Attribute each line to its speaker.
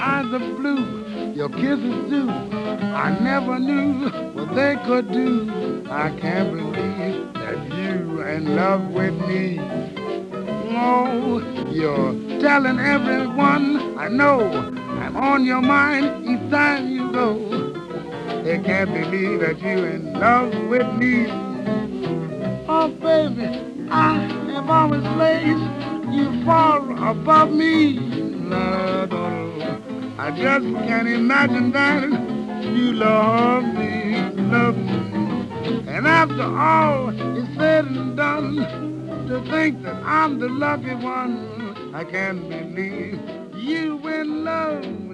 Speaker 1: eyes are blue, your kisses too. I never knew what they could do. I can't believe that you in love with me. Oh, you're telling everyone I know I'm on your mind each time you go. They can't believe that you in love with me. Oh, baby, I have always placed you far above me. Lord, I just can't imagine that you love me. And after all is said and done, to think that I'm the lucky one, I can't believe you in love with